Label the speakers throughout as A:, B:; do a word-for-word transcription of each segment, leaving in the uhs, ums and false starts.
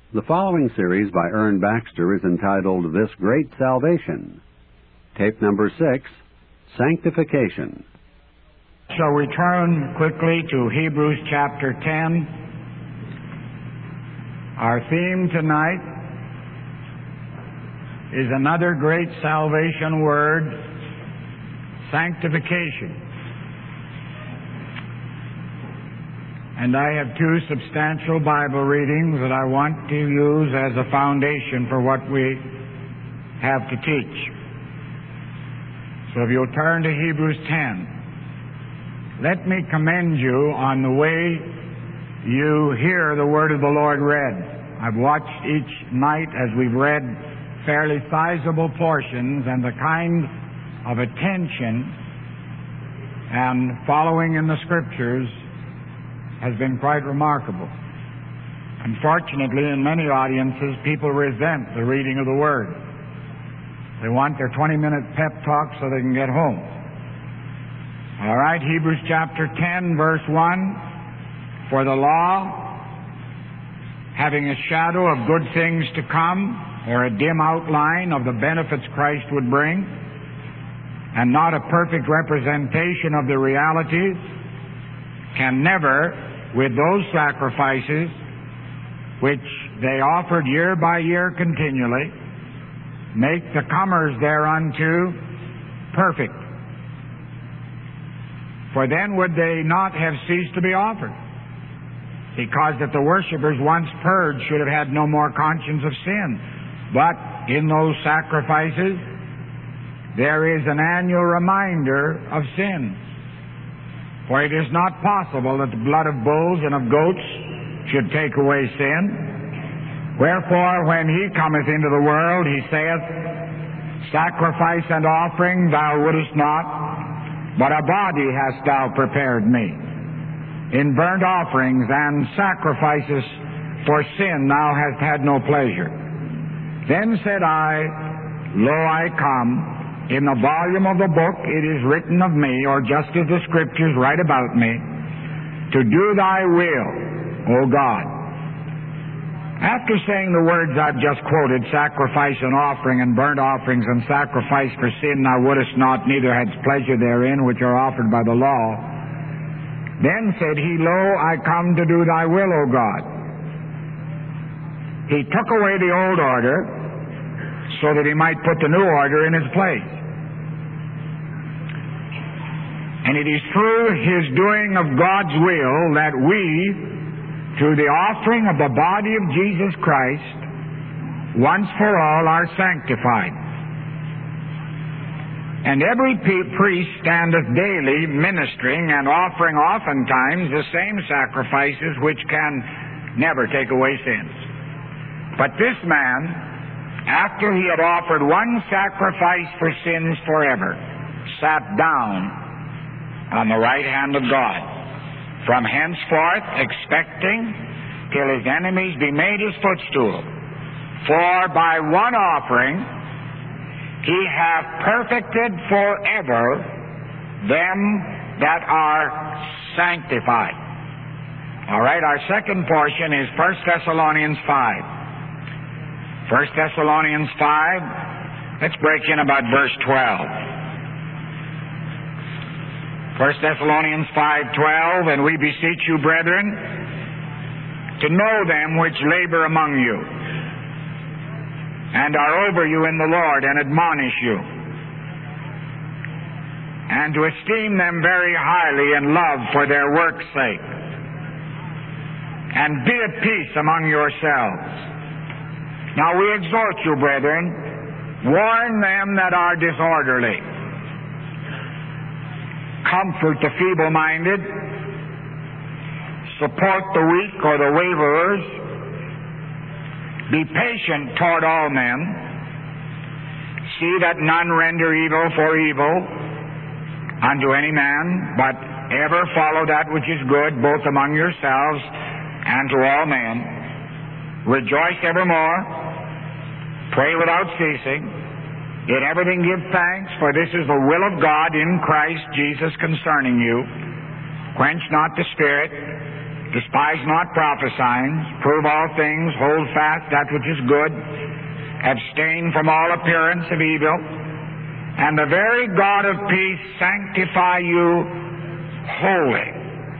A: The following series by Ern Baxter is entitled This Great Salvation. Tape number six, Sanctification.
B: Shall we turn quickly to Hebrews chapter ten? Our theme tonight is another great salvation word, sanctification. And I have two substantial Bible readings that I want to use as a foundation for what we have to teach. So if you'll turn to Hebrews ten, let me commend you on the way you hear the Word of the Lord read. I've watched each night as we've read fairly sizable portions, and the kind of attention and following in the Scriptures has been quite remarkable. Unfortunately, in many audiences, people resent the reading of the Word. They want their twenty-minute pep talk so they can get home. All right, Hebrews chapter ten, verse one. For the law, having a shadow of good things to come, or a dim outline of the benefits Christ would bring, and not a perfect representation of the realities, can never, with those sacrifices which they offered year by year continually, make the comers thereunto perfect. For then would they not have ceased to be offered, because that the worshippers once purged should have had no more conscience of sin. But in those sacrifices there is an annual reminder of sins. For it is not possible that the blood of bulls and of goats should take away sin. Wherefore, when he cometh into the world, he saith, Sacrifice and offering thou wouldest not, but a body hast thou prepared me. In burnt offerings and sacrifices for sin thou hast had no pleasure. Then said I, Lo, I come. In the volume of the book it is written of me, or just as the Scriptures write about me, to do thy will, O God. After saying the words I've just quoted, sacrifice and offering and burnt offerings and sacrifice for sin thou wouldest not, neither hadst pleasure therein, which are offered by the law, then said he, Lo, I come to do thy will, O God. He took away the old order so that he might put the new order in his place. And it is through his doing of God's will that we, through the offering of the body of Jesus Christ, once for all are sanctified. And every priest standeth daily ministering and offering oftentimes the same sacrifices which can never take away sins. But this man, after he had offered one sacrifice for sins forever, sat down on the right hand of God, from henceforth expecting till his enemies be made his footstool. For by one offering he hath perfected forever them that are sanctified. All right, our second portion is First Thessalonians five. First Thessalonians five, let's break in about verse twelve. First Thessalonians five twelve, and we beseech you, brethren, to know them which labor among you, and are over you in the Lord, and admonish you, and to esteem them very highly in love for their work's sake, and be at peace among yourselves. Now we exhort you, brethren, warn them that are disorderly, comfort the feeble-minded, support the weak or the waverers, be patient toward all men, see that none render evil for evil unto any man, but ever follow that which is good, both among yourselves and to all men. Rejoice evermore, pray without ceasing, in everything give thanks, for this is the will of God in Christ Jesus concerning you. Quench not the Spirit, Despise not prophesying, prove all things, hold fast that which is good, abstain from all appearance of evil, and the very God of peace sanctify you wholly.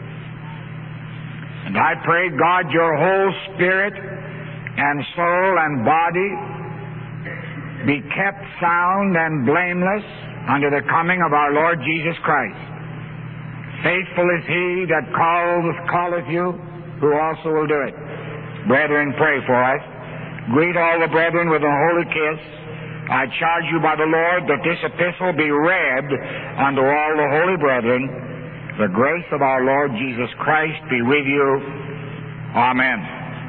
B: And I pray, God, your whole spirit and soul and body be kept sound and blameless unto the coming of our Lord Jesus Christ. Faithful is he that calleth, calleth you, who also will do it. Brethren, pray for us. Greet all the brethren with a holy kiss. I charge you by the Lord that this epistle be read unto all the holy brethren. The grace of our Lord Jesus Christ be with you. Amen.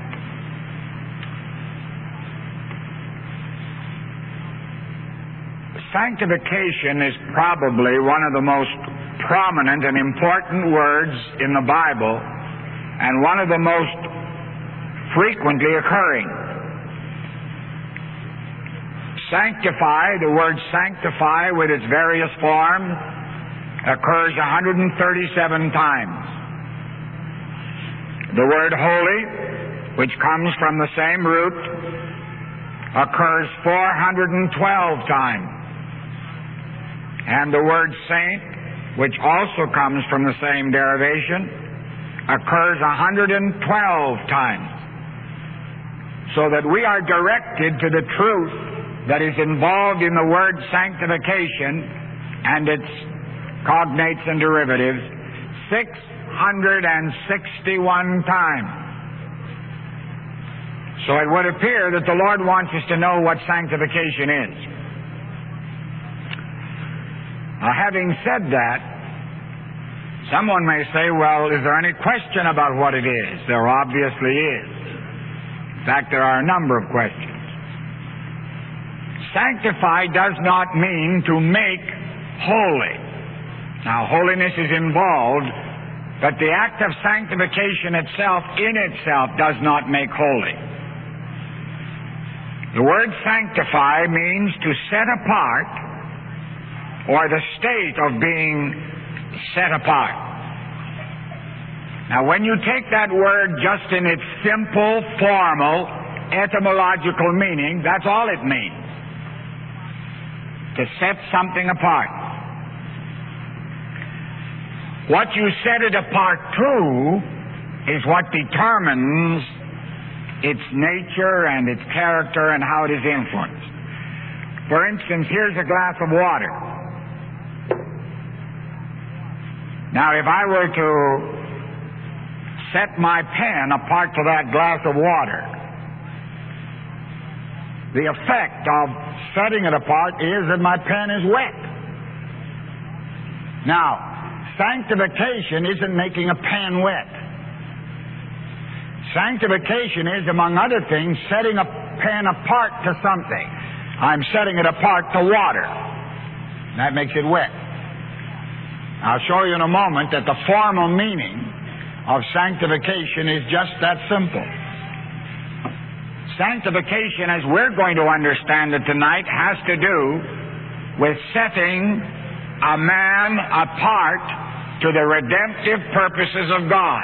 B: Sanctification is probably one of the most prominent and important words in the Bible, and one of the most frequently occurring. Sanctify, the word sanctify with its various forms, occurs one hundred thirty-seven times. The word holy, which comes from the same root, occurs four hundred twelve times. And the word saint, which also comes from the same derivation, occurs one hundred twelve times. So that we are directed to the truth that is involved in the word sanctification and its cognates and derivatives six hundred sixty-one times. So it would appear that the Lord wants us to know what sanctification is. Now, having said that, someone may say, well, is there any question about what it is? There obviously is. In fact, there are a number of questions. Sanctify does not mean to make holy. Now, holiness is involved, but the act of sanctification itself, in itself, does not make holy. The word sanctify means to set apart, or the state of being set apart. Now, when you take that word just in its simple, formal, etymological meaning, that's all it means. To set something apart. What you set it apart to is what determines its nature and its character and how it is influenced. For instance, here's a glass of water. Now, if I were to set my pen apart to that glass of water, the effect of setting it apart is that my pen is wet. Now, sanctification isn't making a pen wet. Sanctification is, among other things, setting a pen apart to something. I'm setting it apart to water. That makes it wet. I'll show you in a moment that the formal meaning of sanctification is just that simple. Sanctification, as we're going to understand it tonight, has to do with setting a man apart to the redemptive purposes of God.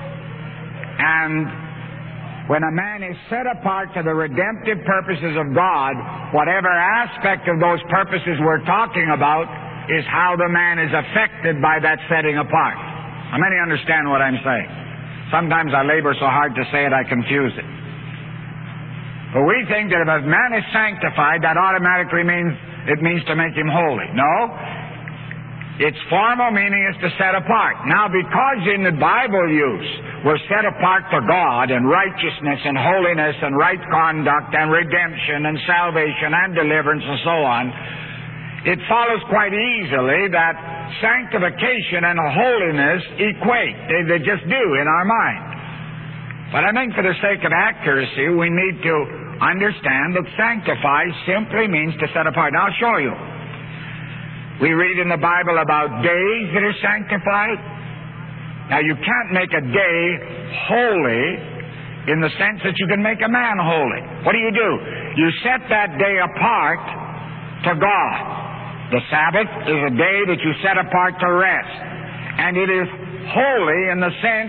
B: And when a man is set apart to the redemptive purposes of God, whatever aspect of those purposes we're talking about is how the man is affected by that setting apart. How many understand what I'm saying? Sometimes I labor so hard to say it, I confuse it. But we think that if a man is sanctified, that automatically means it means to make him holy. No. Its formal meaning is to set apart. Now, because in the Bible use, we're set apart to God and righteousness and holiness and right conduct and redemption and salvation and deliverance and so on, it follows quite easily that sanctification and holiness equate. They, they just do in our mind. But I think for the sake of accuracy, we need to understand that sanctify simply means to set apart. Now, I'll show you. We read in the Bible about days that are sanctified. Now, you can't make a day holy in the sense that you can make a man holy. What do you do? You set that day apart to God. The Sabbath is a day that you set apart to rest. And it is holy in the sense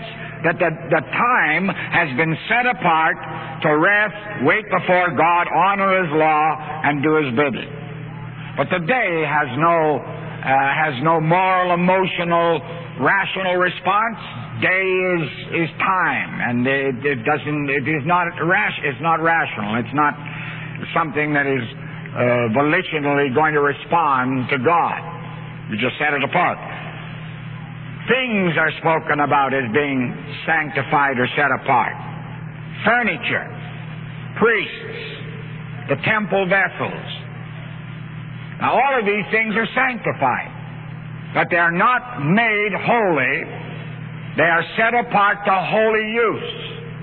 B: that the, the time has been set apart to rest, wait before God, honor His law, and do His bidding. But the day has no, uh, has no moral, emotional, rational response. Day is, is time, and it, it doesn't, it is not rash, it's not rational. It's not something that is uh, volitionally going to respond to God. You just set it apart. Things are spoken about as being sanctified or set apart. Furniture, priests, the temple vessels. Now all of these things are sanctified, but they are not made holy. They are set apart to holy use.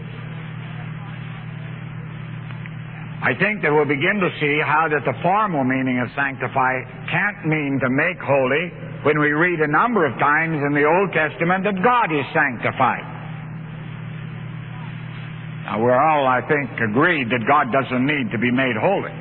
B: I think that we'll begin to see how that the formal meaning of sanctify can't mean to make holy when we read a number of times in the Old Testament that God is sanctified. Now we're all, I think, agreed that God doesn't need to be made holy.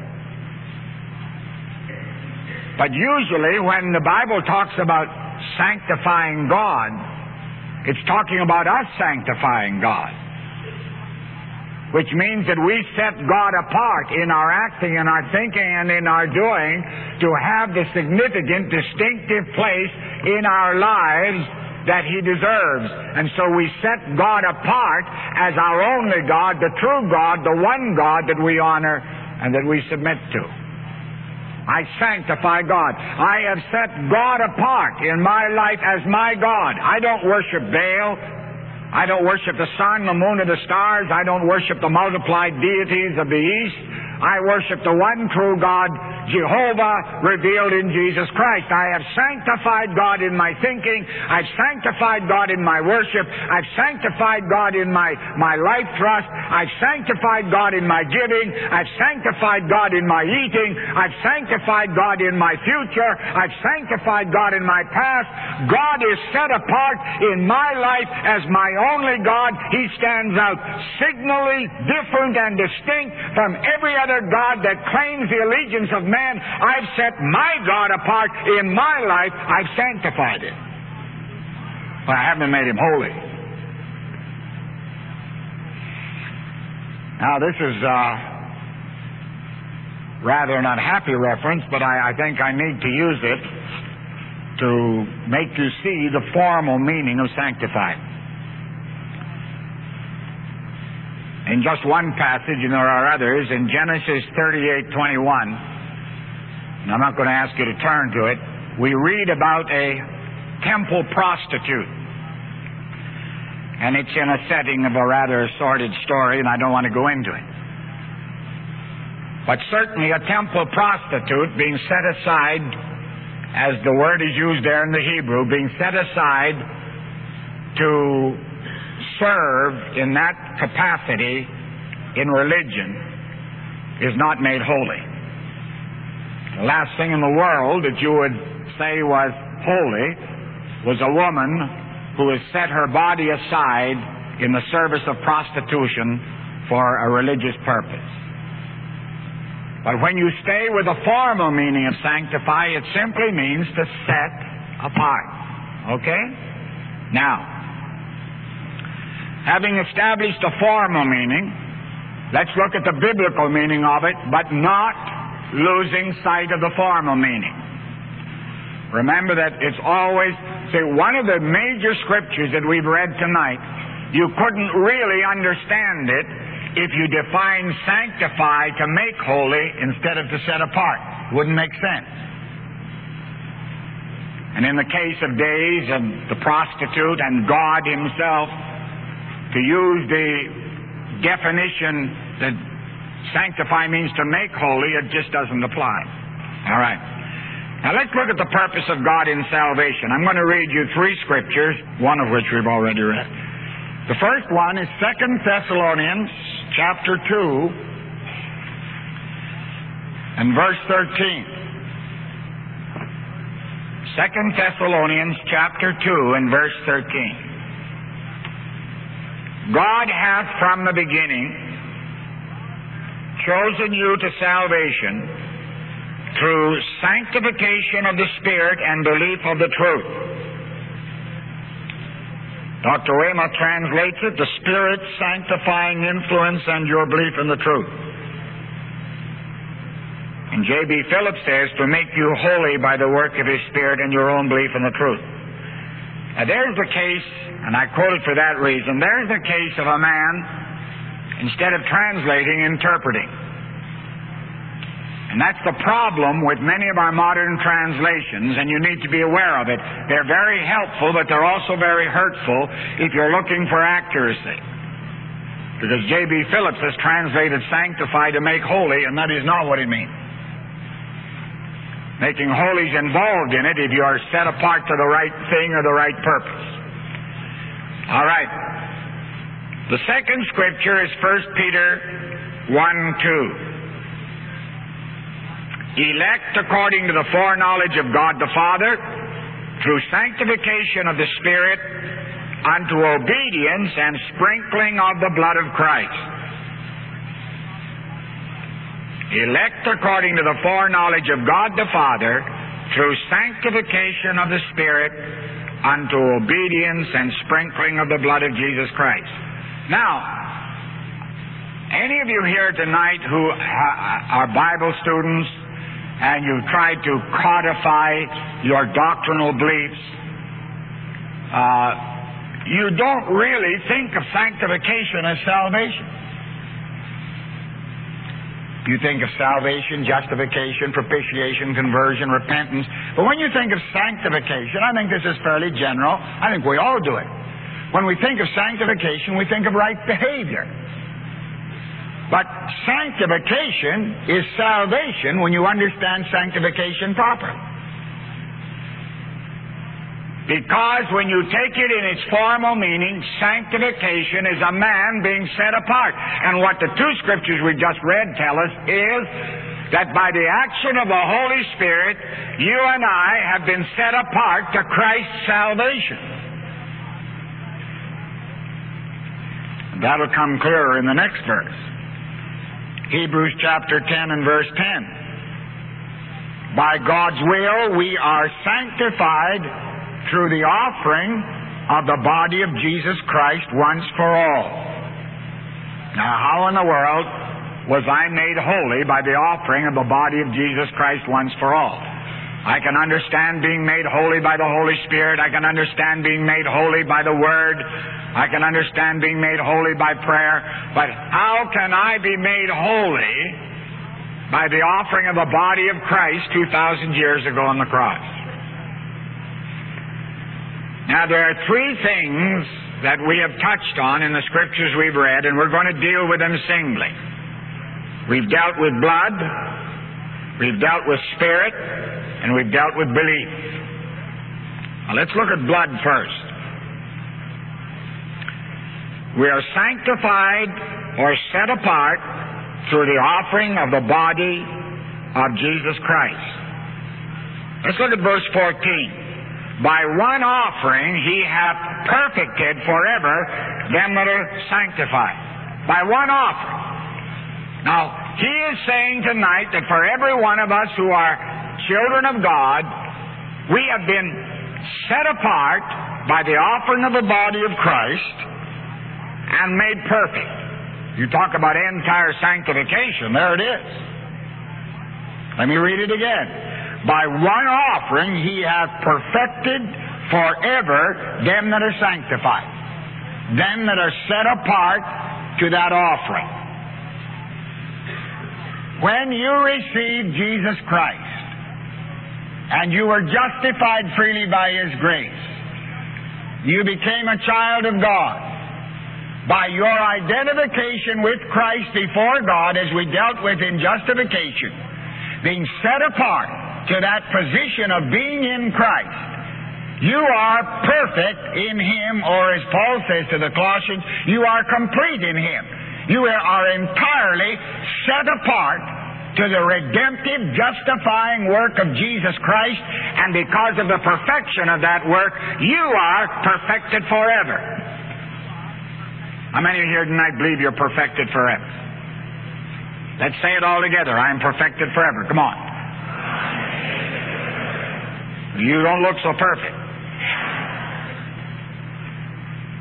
B: But usually when the Bible talks about sanctifying God, it's talking about us sanctifying God, which means that we set God apart in our acting, in our thinking, and in our doing to have the significant, distinctive place in our lives that He deserves. And so we set God apart as our only God, the true God, the one God that we honor and that we submit to. I sanctify God. I have set God apart in my life as my God. I don't worship Baal. I don't worship the sun, the moon, or the stars. I don't worship the multiplied deities of the East. I worship the one true God, Jehovah, revealed in Jesus Christ. I have sanctified God in my thinking. I've sanctified God in my worship. I've sanctified God in my, my life trust. I've sanctified God in my giving. I've sanctified God in my eating. I've sanctified God in my future. I've sanctified God in my past. God is set apart in my life as my only God. He stands out signally different and distinct from every other God that claims the allegiance of man. I've set my God apart in my life. I've sanctified Him. But I haven't made Him holy. Now this is uh, rather an unhappy reference, but I, I think I need to use it to make you see the formal meaning of sanctified. In just one passage, and there are others, in Genesis thirty-eight twenty-one, and I'm not going to ask you to turn to it, we read about a temple prostitute. And it's in a setting of a rather sordid story, and I don't want to go into it. But certainly a temple prostitute being set aside, as the word is used there in the Hebrew, being set aside to serve in that capacity in religion is not made holy. The last thing in the world that you would say was holy was a woman who has set her body aside in the service of prostitution for a religious purpose. But when you stay with the formal meaning of sanctify, it simply means to set apart. Okay? Now, having established the formal meaning, let's look at the biblical meaning of it, but not losing sight of the formal meaning. Remember that it's always, see, one of the major scriptures that we've read tonight, you couldn't really understand it if you define sanctify to make holy instead of to set apart. Wouldn't make sense. And in the case of days of the prostitute and God Himself, to use the definition that sanctify means to make holy, it just doesn't apply. All right. Now let's look at the purpose of God in salvation. I'm going to read you three scriptures, one of which we've already read. The first one is Second Thessalonians chapter two and verse thirteen. Second Thessalonians chapter two and verse thirteen. God hath from the beginning chosen you to salvation through sanctification of the Spirit and belief of the truth. Doctor Weymouth translates it, the Spirit's sanctifying influence and your belief in the truth. And J B Phillips says, to make you holy by the work of His Spirit and your own belief in the truth. Now there's the case, and I quote it for that reason, there's the case of a man, instead of translating, interpreting. And that's the problem with many of our modern translations, and you need to be aware of it. They're very helpful, but they're also very hurtful if you're looking for accuracy. Because J B Phillips has translated sanctify to make holy, and that is not what it means. Making holy is involved in it if you are set apart to the right thing or the right purpose. All right. The second scripture is First Peter one two. Elect according to the foreknowledge of God the Father, through sanctification of the Spirit, unto obedience and sprinkling of the blood of Christ. Elect according to the foreknowledge of God the Father, through sanctification of the Spirit, unto obedience and sprinkling of the blood of Jesus Christ. Now, any of you here tonight who are Bible students, and you've tried to codify your doctrinal beliefs, uh, you don't really think of sanctification as salvation. You think of salvation, justification, propitiation, conversion, repentance. But when you think of sanctification, I think this is fairly general. I think we all do it. When we think of sanctification, we think of right behavior. But sanctification is salvation when you understand sanctification properly. Because when you take it in its formal meaning, sanctification is a man being set apart. And what the two scriptures we just read tell us is that by the action of the Holy Spirit, you and I have been set apart to Christ's salvation. That'll come clearer in the next verse. Hebrews chapter ten and verse ten. By God's will, we are sanctified through the offering of the body of Jesus Christ once for all. Now, how in the world was I made holy by the offering of the body of Jesus Christ once for all? I can understand being made holy by the Holy Spirit. I can understand being made holy by the Word. I can understand being made holy by prayer. But how can I be made holy by the offering of the body of Christ two thousand years ago on the cross? Now, there are three things that we have touched on in the scriptures we've read, and we're going to deal with them singly. We've dealt with blood, we've dealt with spirit, and we've dealt with belief. Now, let's look at blood first. We are sanctified or set apart through the offering of the body of Jesus Christ. Let's look at verse fourteen. By one offering he hath perfected forever them that are sanctified. By one offering. Now, he is saying tonight that for every one of us who are children of God, we have been set apart by the offering of the body of Christ and made perfect. You talk about entire sanctification, there it is. Let me read it again. By one offering he hath perfected forever them that are sanctified, them that are set apart to that offering. When you received Jesus Christ and you were justified freely by His grace, you became a child of God. By your identification with Christ before God, as we dealt with in justification, being set apart to that position of being in Christ, you are perfect in Him, or as Paul says to the Colossians, you are complete in Him. You are entirely set apart to the redemptive, justifying work of Jesus Christ, and because of the perfection of that work, you are perfected forever. How many of you here tonight believe you're perfected forever? Let's say it all together. I am perfected forever. Come on. You don't look so perfect.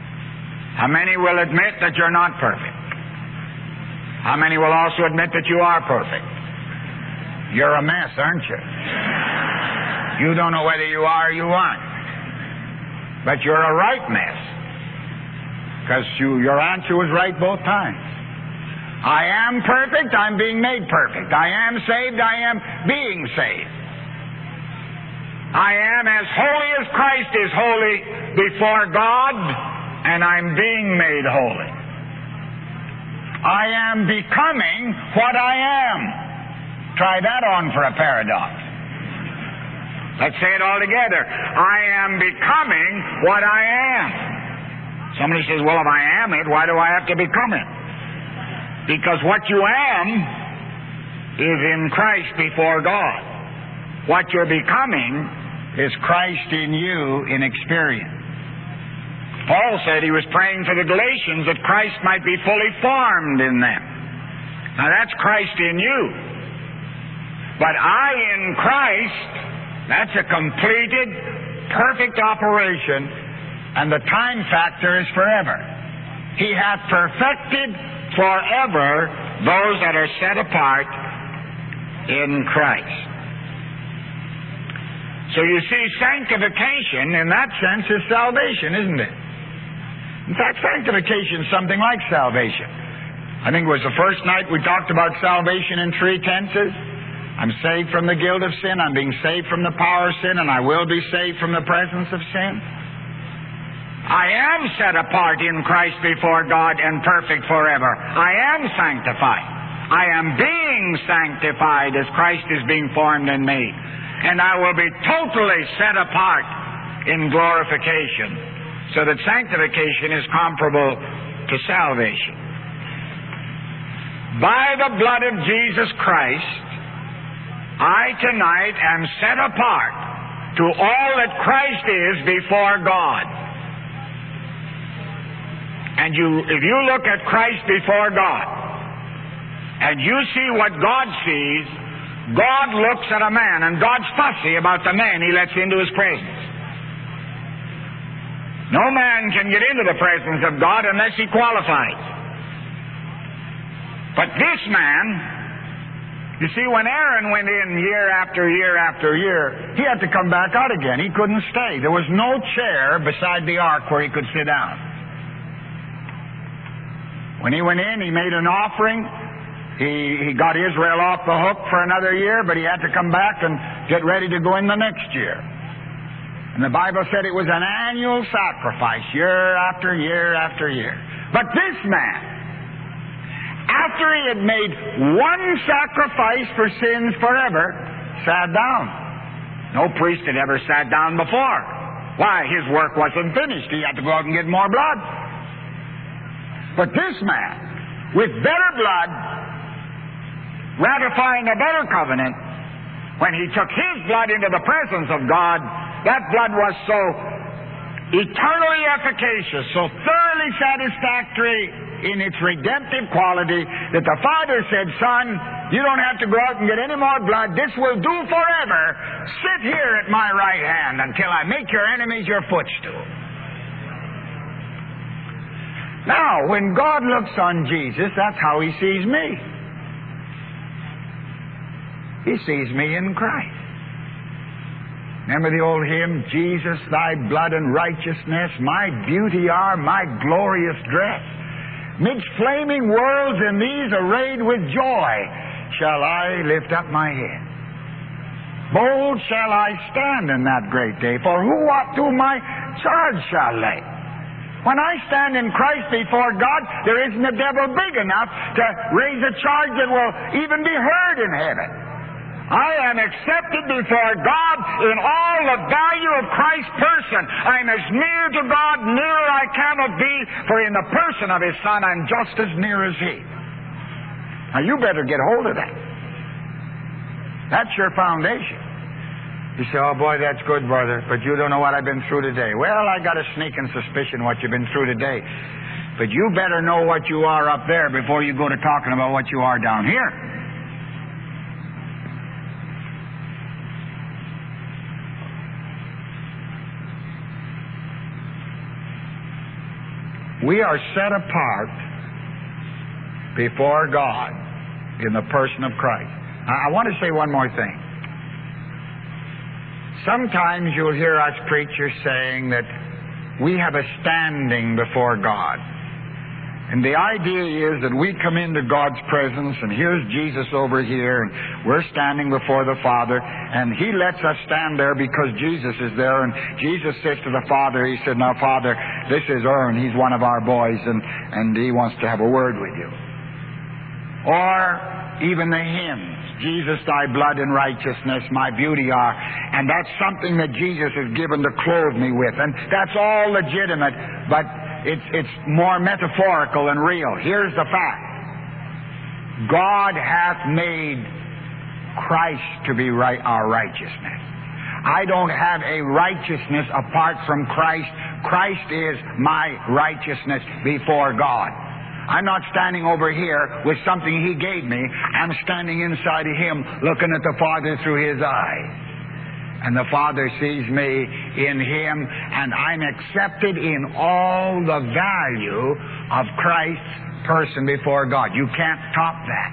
B: How many will admit that you're not perfect? How many will also admit that you are perfect? You're a mess, aren't you? You don't know whether you are or you aren't. But you're a right mess. Because you, your answer was right both times. I am perfect, I'm being made perfect. I am saved, I am being saved. I am as holy as Christ is holy before God, and I'm being made holy. I am becoming what I am. Try that on for a paradox. Let's say it all together. I am becoming what I am. Somebody says, well, if I am it, why do I have to become it? Because what you am is in Christ before God. What you're becoming is Christ in you in experience. Paul said he was praying for the Galatians that Christ might be fully formed in them. Now that's Christ in you. But I in Christ, that's a completed, perfect operation, and the time factor is forever. He hath perfected forever those that are set apart in Christ. So you see, sanctification in that sense is salvation, isn't it? In fact, sanctification is something like salvation. I think it was the first night we talked about salvation in three tenses. I'm saved from the guilt of sin, I'm being saved from the power of sin, and I will be saved from the presence of sin. I am set apart in Christ before God and perfect forever. I am sanctified. I am being sanctified as Christ is being formed in me. And I will be totally set apart in glorification, so that sanctification is comparable to salvation. By the blood of Jesus Christ, I tonight am set apart to all that Christ is before God. And you, if you look at Christ before God, and you see what God sees, God looks at a man, and God's fussy about the man He lets into His presence. No man can get into the presence of God unless he qualifies. But this man, you see, when Aaron went in year after year after year, he had to come back out again. He couldn't stay. There was no chair beside the ark where he could sit down. When he went in, he made an offering. He, he got Israel off the hook for another year, but he had to come back and get ready to go in the next year. And the Bible said it was an annual sacrifice, year after year after year. But this man, after he had made one sacrifice for sins forever, sat down. No priest had ever sat down before. Why? His work wasn't finished. He had to go out and get more blood. But this man, with better blood, ratifying a better covenant, when he took his blood into the presence of God, that blood was so eternally efficacious, so thoroughly satisfactory in its redemptive quality, that the Father said, Son, you don't have to go out and get any more blood. This will do forever. Sit here at my right hand until I make your enemies your footstool. Now, when God looks on Jesus, that's how He sees me. He sees me in Christ. Remember the old hymn, Jesus, thy blood and righteousness, my beauty are my glorious dress. Midst flaming worlds in these arrayed with joy, shall I lift up my head. Bold shall I stand in that great day, for who what to my charge shall lay? When I stand in Christ before God, there isn't a devil big enough to raise a charge that will even be heard in heaven. I am accepted before God in all the value of Christ's person. I'm as near to God, nearer I cannot be, for in the person of His Son I'm just as near as He. Now you better get hold of that. That's your foundation. You say, oh boy, that's good, brother, but you don't know what I've been through today. Well, I got a sneaking suspicion what you've been through today. But you better know what you are up there before you go to talking about what you are down here. We are set apart before God in the person of Christ. I want to say one more thing. Sometimes you'll hear us preachers saying that we have a standing before God. And the idea is that we come into God's presence, and here's Jesus over here, and we're standing before the Father, and He lets us stand there because Jesus is there, and Jesus says to the Father, He said, now Father, this is Ern, he's one of our boys, and, and he wants to have a word with you. Or even the hymns, Jesus, thy blood and righteousness, my beauty are, and that's something that Jesus has given to clothe me with, and that's all legitimate, but It's, it's more metaphorical than real. Here's the fact. God hath made Christ to be right, our righteousness. I don't have a righteousness apart from Christ. Christ is my righteousness before God. I'm not standing over here with something He gave me. I'm standing inside of Him looking at the Father through His eyes. And the Father sees me in Him, and I'm accepted in all the value of Christ's person before God. You can't top that.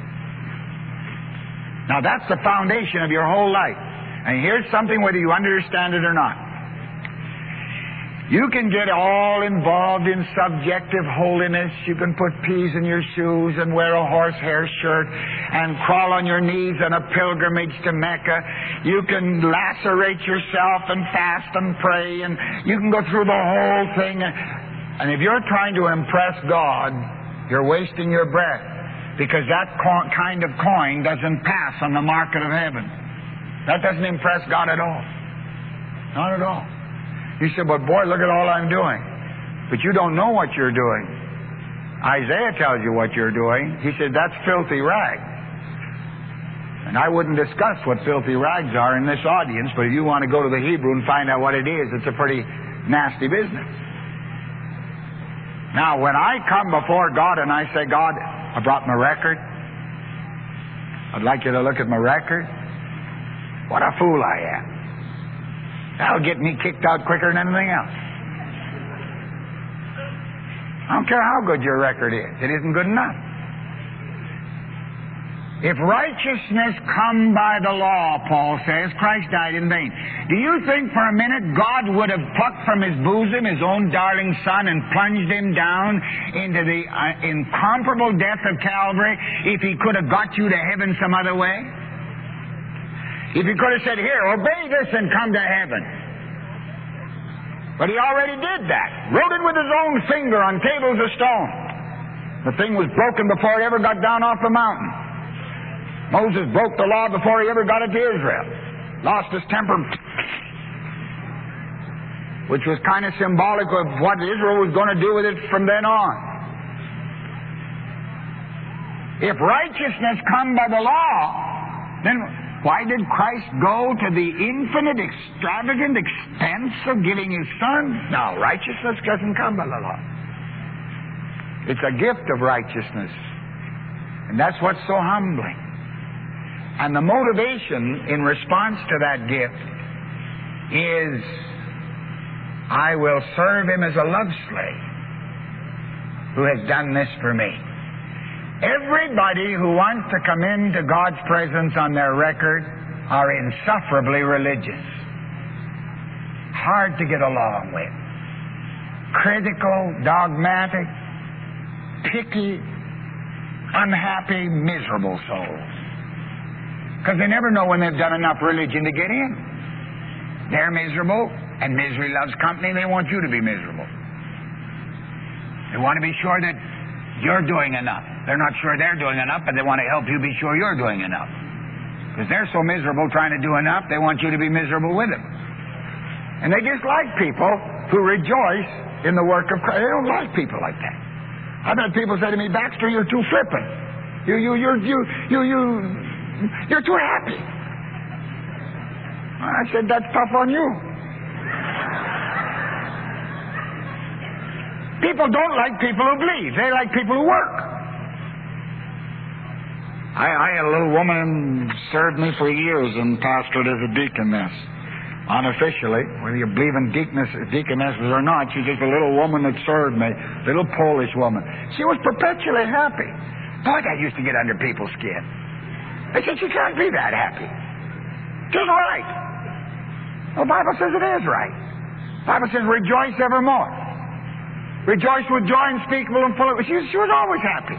B: Now that's the foundation of your whole life. And here's something, whether you understand it or not. You can get all involved in subjective holiness. You can put peas in your shoes and wear a horsehair shirt and crawl on your knees on a pilgrimage to Mecca. You can lacerate yourself and fast and pray, and you can go through the whole thing. And if you're trying to impress God, you're wasting your breath, because that co- kind of coin doesn't pass on the market of heaven. That doesn't impress God at all. Not at all. You said, but boy, look at all I'm doing. But you don't know what you're doing. Isaiah tells you what you're doing. He said, that's filthy rags. And I wouldn't discuss what filthy rags are in this audience, but if you want to go to the Hebrew and find out what it is, it's a pretty nasty business. Now, when I come before God and I say, God, I brought my record. I'd like you to look at my record. What a fool I am. That'll get me kicked out quicker than anything else. I don't care how good your record is. It isn't good enough. If righteousness come by the law, Paul says, Christ died in vain. Do you think for a minute God would have plucked from His bosom His own darling Son and plunged Him down into the uh, incomparable death of Calvary if He could have got you to heaven some other way? If He could have said, here, obey this and come to heaven. But He already did that. Wrote it with His own finger on tables of stone. The thing was broken before it ever got down off the mountain. Moses broke the law before he ever got it to Israel. Lost his temper, which was kind of symbolic of what Israel was going to do with it from then on. If righteousness come by the law, then why did Christ go to the infinite, extravagant expense of giving His Son? No, righteousness doesn't come by the law. It's a gift of righteousness. And that's what's so humbling. And the motivation in response to that gift is, I will serve Him as a love slave who has done this for me. Everybody who wants to come into God's presence on their record are insufferably religious. Hard to get along with. Critical, dogmatic, picky, unhappy, miserable souls. Because they never know when they've done enough religion to get in. They're miserable, and misery loves company. They want you to be miserable. They want to be sure that you're doing enough. They're not sure they're doing enough, but they want to help you be sure you're doing enough. Because they're so miserable trying to do enough, they want you to be miserable with them. And they just like people who rejoice in the work of Christ. They don't like people like that. I've had people say to me, Baxter, you're too flippant. You, you, you're, you, you, you, you're too happy. I said, that's tough on you. People don't like people who believe. They like people who work. I, I had a little woman who served me for years and pastored as a deaconess. Unofficially, whether you believe in deaconess, deaconesses or not, she's just a little woman that served me, little Polish woman. She was perpetually happy. Boy, that used to get under people's skin. They said, she can't be that happy. It isn't right. The Bible says it is right. The Bible says, rejoice evermore. Rejoice with joy unspeakable and full of... She, she was always happy.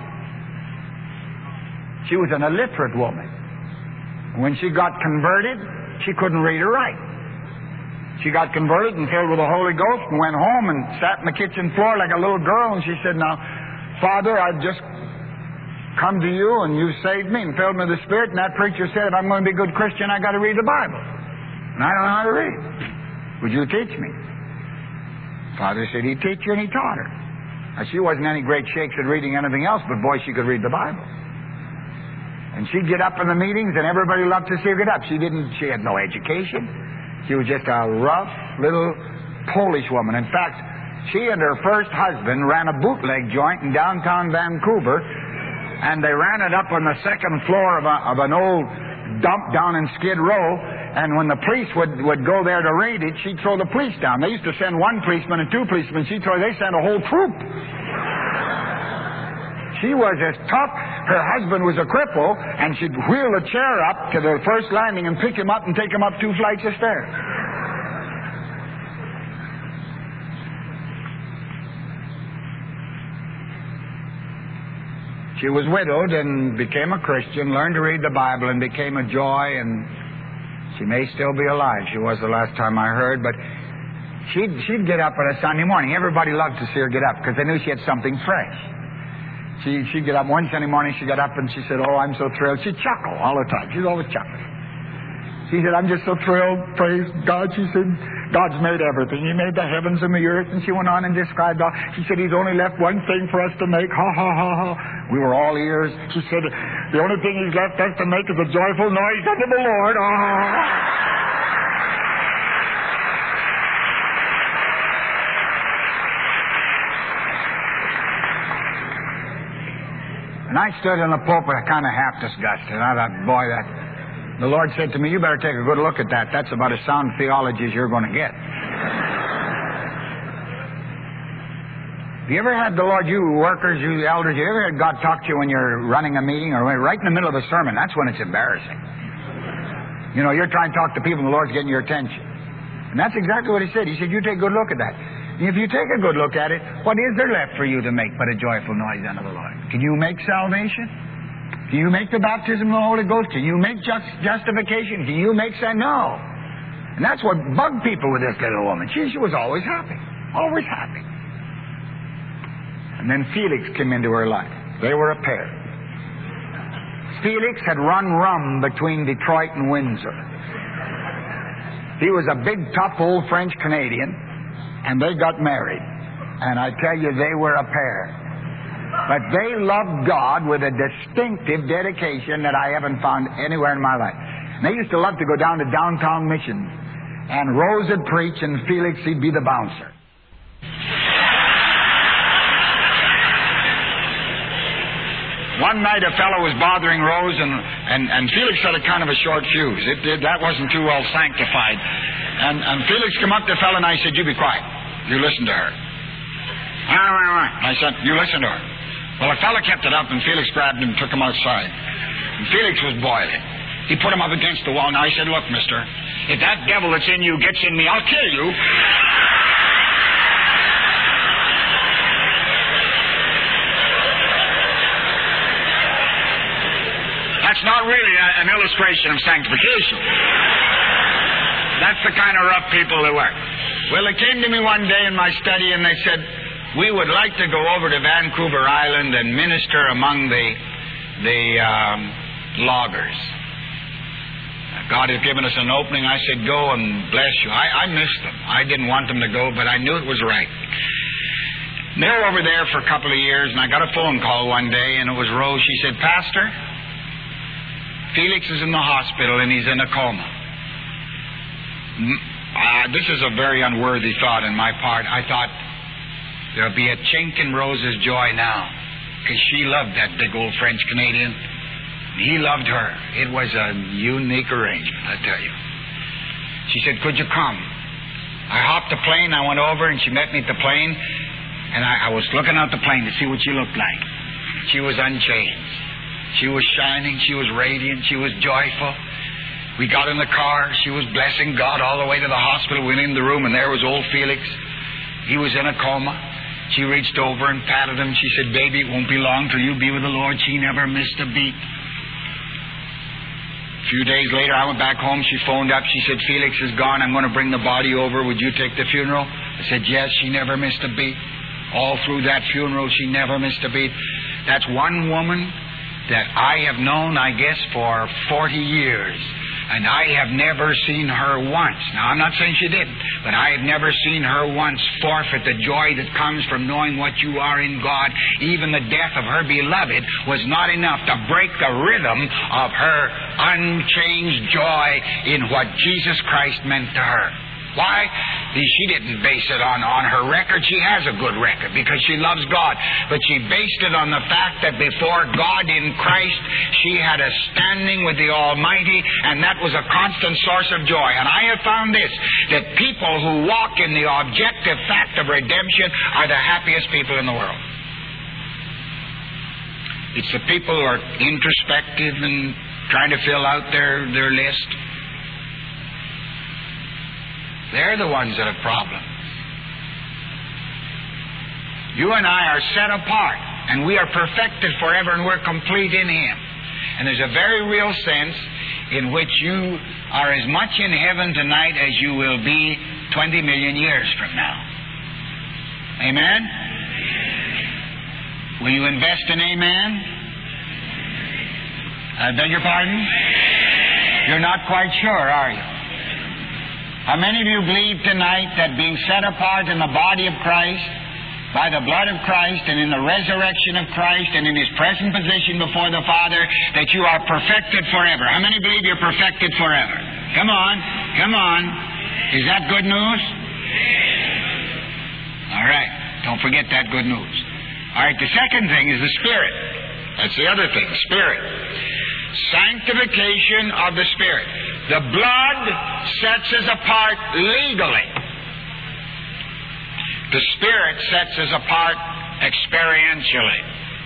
B: She was an illiterate woman. When she got converted, she couldn't read or write. She got converted and filled with the Holy Ghost and went home and sat on the kitchen floor like a little girl, and she said, now, Father, I've just come to you and you saved me and filled me with the Spirit, and that preacher said, if I'm going to be a good Christian, I've got to read the Bible. And I don't know how to read. Would you teach me? Father said he'd teach her, and he taught her. Now, she wasn't any great shakes at reading anything else, but boy, she could read the Bible. And she'd get up in the meetings, and everybody loved to see her get up. She didn't, she had no education. She was just a rough little Polish woman. In fact, she and her first husband ran a bootleg joint in downtown Vancouver, and they ran it up on the second floor of, a, of an old dump down in Skid Row, and when the police would, would go there to raid it, she'd throw the police down. They used to send one policeman and two policemen. She'd throw, they sent a whole troop. She was as tough. Her husband was a cripple, and she'd wheel a chair up to the first landing and pick him up and take him up two flights of stairs. She was widowed and became a Christian, learned to read the Bible, and became a joy, and she may still be alive. She was the last time I heard, but she'd, she'd get up on a Sunday morning. Everybody loved to see her get up because they knew she had something fresh. She, she'd get up one Sunday morning, she got up and she said, oh, I'm so thrilled. She'd chuckle all the time. She's always chuckling. She said, I'm just so thrilled. Praise God. She said, God's made everything. He made the heavens and the earth. And she went on and described all. She said, he's only left one thing for us to make. Ha, ha, ha, ha. We were all ears. She said, the only thing he's left us to make is a joyful noise unto the Lord. Oh. And I stood in the pulpit kind of half disgusted. I thought, boy, that... The Lord said to me, you better take a good look at that. That's about as sound theology as you're going to get. Have you ever had the Lord, you workers, you elders, you ever had God talk to you when you're running a meeting or right in the middle of a sermon? That's when it's embarrassing. You know, you're trying to talk to people and the Lord's getting your attention. And that's exactly what He said. He said, you take a good look at that. If you take a good look at it, what is there left for you to make but a joyful noise unto the Lord? Can you make salvation? Can you make the baptism of the Holy Ghost? Can you make just, justification? Can you make that? No. And that's what bugged people with this little woman. She, she was always happy. Always happy. And then Felix came into her life. They were a pair. Felix had run rum between Detroit and Windsor. He was a big, tough, old French Canadian, and they got married. And I tell you, they were a pair. But they loved God with a distinctive dedication that I haven't found anywhere in my life. And they used to love to go down to downtown Mission, and Rose would preach, and Felix, he'd be the bouncer. One night a fellow was bothering Rose, and, and, and Felix had a kind of a short fuse. It, it, that wasn't too well sanctified. And, and Felix came up to the fellow, and I said, you be quiet. You listen to her. I said, you listen to her. Well, a fellow kept it up, and Felix grabbed him and took him outside. And Felix was boiling. He put him up against the wall, and I said, look, mister, if that devil that's in you gets in me, I'll kill you. That's not really a, an illustration of sanctification. That's the kind of rough people they were. Well, they came to me one day in my study, and they said, we would like to go over to Vancouver Island and minister among the the um, loggers. God had given us an opening. I said, go and bless you. I, I missed them. I didn't want them to go, but I knew it was right. And they were over there for a couple of years, and I got a phone call one day, and it was Rose. She said, Pastor, Felix is in the hospital, and he's in a coma. Uh, this is a very unworthy thought on my part. I thought, there'll be a chink in Rose's joy now, because she loved that big old French Canadian. He loved her. It was a unique arrangement, I tell you. She said, could you come? I hopped the plane. I went over, and she met me at the plane. And I, I was looking out the plane to see what she looked like. She was unchanged. She was shining. She was radiant. She was joyful. We got in the car. She was blessing God all the way to the hospital. We went in the room, and there was old Felix. He was in a coma. She reached over and patted him. She said, baby, it won't be long till you be with the Lord. She never missed a beat. A few days later, I went back home. She phoned up. She said, Felix is gone. I'm going to bring the body over. Would you take the funeral? I said, yes. She never missed a beat. All through that funeral, she never missed a beat. That's one woman that I have known, I guess, for forty years. And I have never seen her once. Now, I'm not saying she didn't, but I have never seen her once forfeit the joy that comes from knowing what you are in God. Even the death of her beloved was not enough to break the rhythm of her unchanged joy in what Jesus Christ meant to her. Why? She didn't base it on, on her record. She has a good record because she loves God. But she based it on the fact that before God in Christ, she had a standing with the Almighty, and that was a constant source of joy. And I have found this, that people who walk in the objective fact of redemption are the happiest people in the world. It's the people who are introspective and trying to fill out their, their list. They're the ones that have problems. You and I are set apart, and we are perfected forever, and we're complete in Him. And there's a very real sense in which you are as much in heaven tonight as you will be twenty million years from now. Amen? Will you invest in amen? I beg your pardon? You're not quite sure, are you? How many of you believe tonight that being set apart in the body of Christ, by the blood of Christ, and in the resurrection of Christ, and in His present position before the Father, that you are perfected forever? How many believe you're perfected forever? Come on, come on. Is that good news? All right. Don't forget that good news. All right, the second thing is the Spirit. That's the other thing, Spirit. Sanctification of the Spirit. The blood sets us apart legally. The Spirit sets us apart experientially.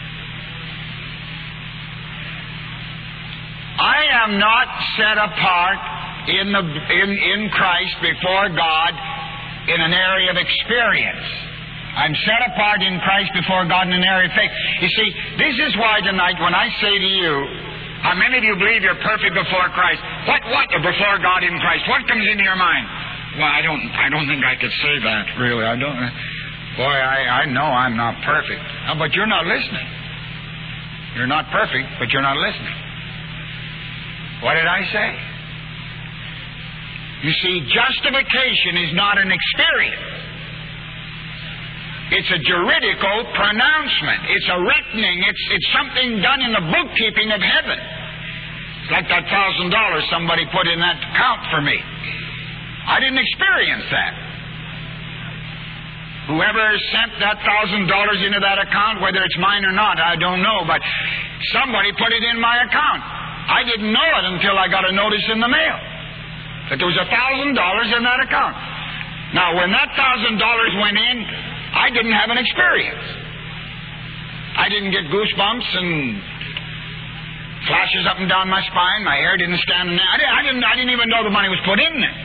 B: I am not set apart in the in, in Christ before God in an area of experience. I'm set apart in Christ before God in an area of faith. You see, this is why tonight when I say to you, how many of you believe you're perfect before Christ? What, what, before God in Christ? What comes into your mind? Well, I don't, I don't think I could say that, really. I don't. Boy, I, I know I'm not perfect. Oh, but you're not listening. You're not perfect, but you're not listening. What did I say? You see, justification is not an experience. It's a juridical pronouncement. It's a reckoning. It's, it's something done in the bookkeeping of heaven. It's like that thousand dollars somebody put in that account for me. I didn't experience that. Whoever sent that thousand dollars into that account, whether it's mine or not, I don't know, but somebody put it in my account. I didn't know it until I got a notice in the mail that there was a thousand dollars in that account. Now, when that thousand dollars went in, I didn't have an experience. I didn't get goosebumps and flashes up and down my spine. My hair didn't stand in there. I didn't, I didn't, I didn't even know the money was put in there.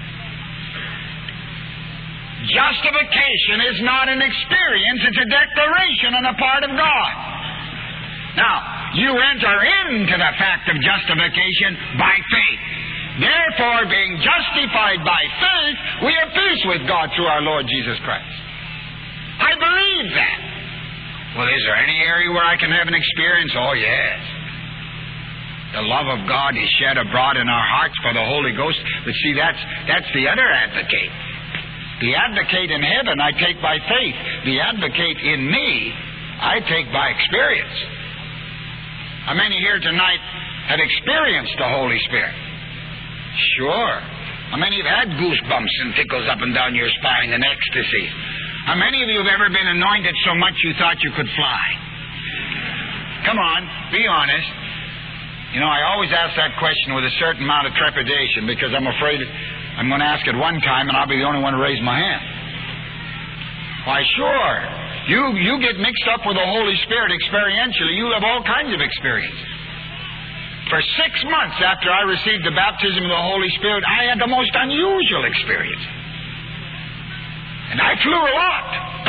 B: Justification is not an experience. It's a declaration on the part of God. Now, you enter into the fact of justification by faith. Therefore, being justified by faith, we have peace with God through our Lord Jesus Christ. I believe that. Well, is there any area where I can have an experience? Oh, yes. The love of God is shed abroad in our hearts for the Holy Ghost. But see, that's that's the other advocate. The advocate in heaven I take by faith. The advocate in me I take by experience. How many here tonight have experienced the Holy Spirit? Sure. How many have had goosebumps and tickles up and down your spine and ecstasy? How many of you have ever been anointed so much you thought you could fly? Come on, be honest. You know, I always ask that question with a certain amount of trepidation because I'm afraid I'm going to ask it one time, and I'll be the only one to raise my hand. Why, sure. You, you get mixed up with the Holy Spirit experientially. You have all kinds of experiences. For six months after I received the baptism of the Holy Spirit, I had the most unusual experience. And I flew a lot.